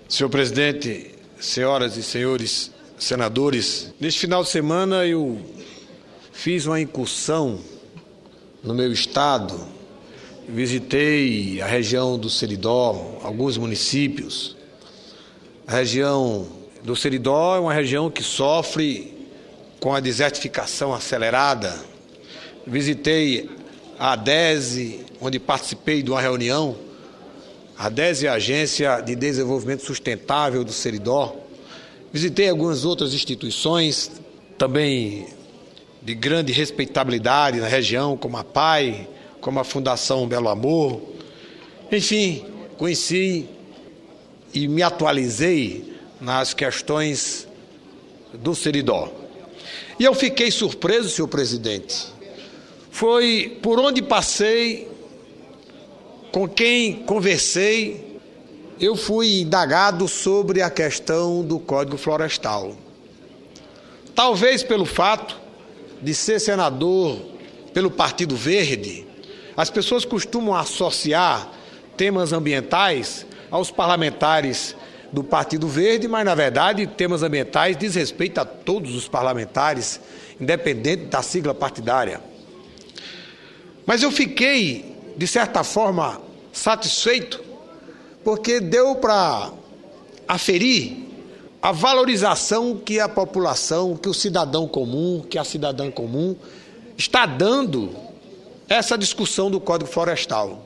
Senhor presidente, senhoras e senhores senadores, neste final de semana eu fiz uma incursão no meu estado, visitei a região do Seridó, alguns municípios. A região do Seridó é uma região que sofre com a desertificação acelerada. Visitei a ADESE, onde participei de uma reunião. A ADESE é a Agência de Desenvolvimento Sustentável do Seridó. Visitei algumas outras instituições, também de grande respeitabilidade na região, como a PAI, como a Fundação Belo Amor. Enfim, conheci e me atualizei nas questões do Seridó. E eu fiquei surpreso, senhor presidente. Foi por onde passei, com quem conversei, eu fui indagado sobre a questão do Código Florestal. Talvez pelo fato de ser senador pelo Partido Verde, as pessoas costumam associar temas ambientais aos parlamentares do Partido Verde, mas, na verdade, temas ambientais diz respeito a todos os parlamentares, independente da sigla partidária. Mas eu fiquei, de certa forma, satisfeito, porque deu para aferir a valorização que a população, que o cidadão comum, que a cidadã comum está dando essa discussão do Código Florestal.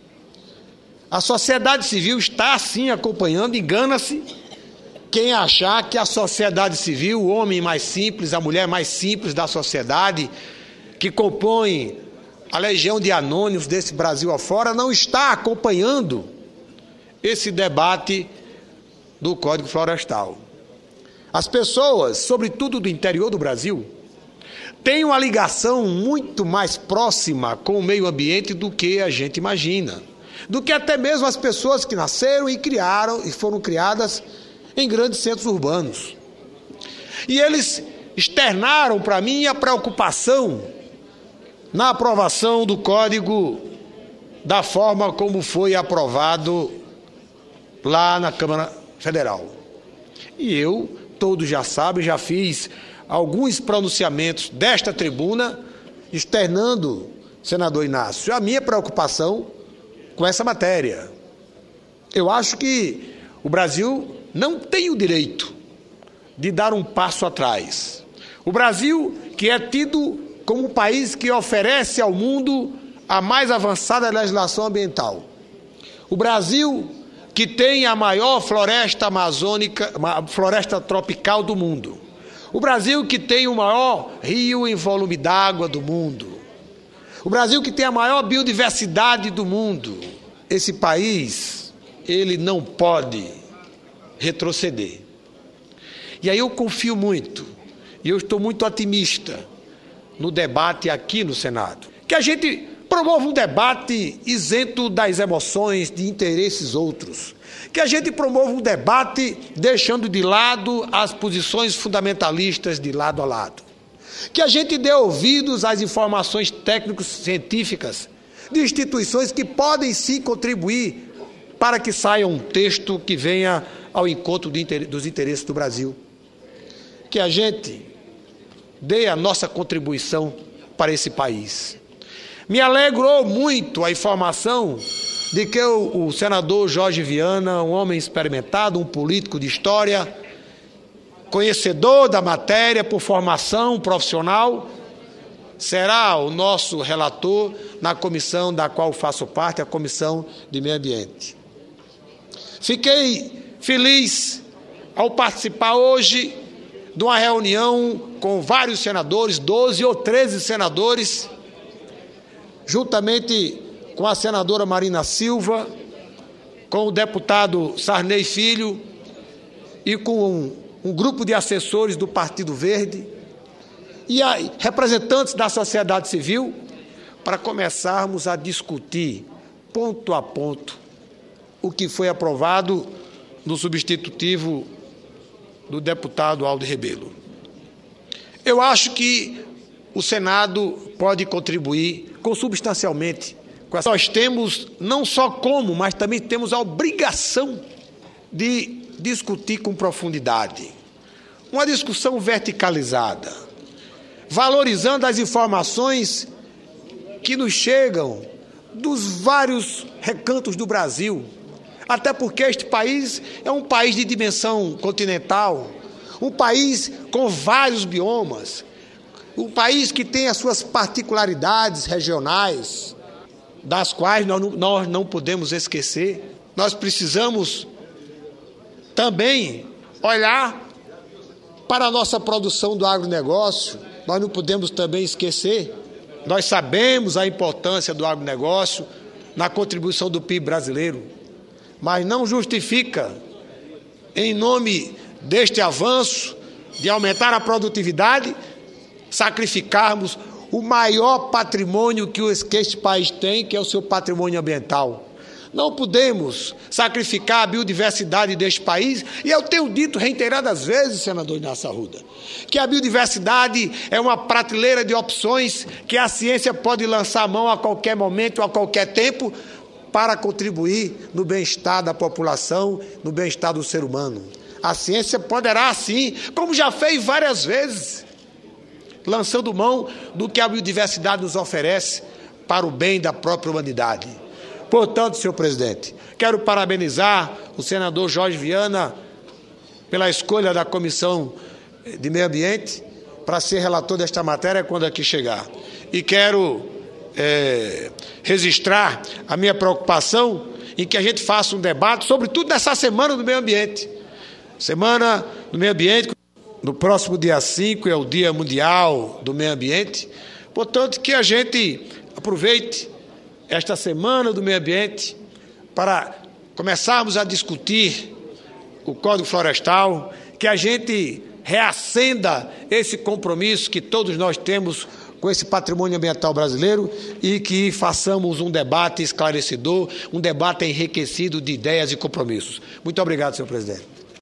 A sociedade civil está, sim, acompanhando. Engana-se quem achar que a sociedade civil, o homem mais simples, a mulher mais simples da sociedade, que compõe a legião de anônimos desse Brasil afora, não está acompanhando esse debate do Código Florestal. As pessoas, sobretudo do interior do Brasil, têm uma ligação muito mais próxima com o meio ambiente do que a gente imagina, do que até mesmo as pessoas que nasceram e criaram e foram criadas em grandes centros urbanos. E eles externaram para mim a preocupação na aprovação do Código da forma como foi aprovado lá na Câmara Federal. E eu, todos já sabem, já fiz alguns pronunciamentos desta tribuna externando, senador Inácio, a minha preocupação com essa matéria. Eu acho que o Brasil não tem o direito de dar um passo atrás. O Brasil, que é tido como um país que oferece ao mundo a mais avançada legislação ambiental. O Brasil, que tem a maior floresta amazônica, floresta tropical do mundo. O Brasil, que tem o maior rio em volume d'água do mundo. O Brasil, que tem a maior biodiversidade do mundo. Esse país, ele não pode retroceder. E aí eu confio muito, e eu estou muito otimista no debate aqui no Senado. Que a gente promova um debate isento das emoções, de interesses outros. Que a gente promova um debate deixando de lado as posições fundamentalistas de lado a lado. Que a gente dê ouvidos às informações técnico-científicas de instituições que podem sim contribuir para que saia um texto que venha ao encontro dos interesses do Brasil. Que a gente dê a nossa contribuição para esse país. Me alegrou muito a informação de que o senador Jorge Viana, um homem experimentado, um político de história, conhecedor da matéria por formação profissional, será o nosso relator na comissão da qual faço parte, a Comissão de Meio Ambiente. Fiquei feliz ao participar hoje de uma reunião com vários senadores, 12 ou 13 senadores, juntamente com a senadora Marina Silva, com o deputado Sarney Filho e com um grupo de assessores do Partido Verde e representantes da sociedade civil, para começarmos a discutir ponto a ponto o que foi aprovado no substitutivo do deputado Aldo Rebelo. Eu acho que o Senado pode contribuir consubstancialmente. Nós temos não só como, mas também temos a obrigação de discutir com profundidade, uma discussão verticalizada, valorizando as informações que nos chegam dos vários recantos do Brasil, até porque este país é um país de dimensão continental, um país com vários biomas, um país que tem as suas particularidades regionais, das quais nós não podemos esquecer. Nós precisamos também olhar para a nossa produção do agronegócio, nós não podemos também esquecer. Nós sabemos a importância do agronegócio na contribuição do PIB brasileiro, mas não justifica, em nome deste avanço de aumentar a produtividade, sacrificarmos o maior patrimônio que este país tem, que é o seu patrimônio ambiental. Não podemos sacrificar a biodiversidade deste país, e eu tenho dito reiteradas vezes, senador Inácio Arruda, que a biodiversidade é uma prateleira de opções que a ciência pode lançar a mão a qualquer momento, a qualquer tempo, para contribuir no bem-estar da população, no bem-estar do ser humano. A ciência poderá, sim, como já fez várias vezes, lançando mão do que a biodiversidade nos oferece para o bem da própria humanidade. Portanto, senhor presidente, quero parabenizar o senador Jorge Viana pela escolha da Comissão de Meio Ambiente para ser relator desta matéria quando aqui chegar. E quero registrar a minha preocupação em que a gente faça um debate, sobretudo nessa Semana do Meio Ambiente. Semana do Meio Ambiente, no próximo dia 5 é o Dia Mundial do Meio Ambiente. Portanto, que a gente aproveite esta Semana do Meio Ambiente para começarmos a discutir o Código Florestal, que a gente reacenda esse compromisso que todos nós temos com esse patrimônio ambiental brasileiro e que façamos um debate esclarecedor, um debate enriquecido de ideias e compromissos. Muito obrigado, senhor presidente.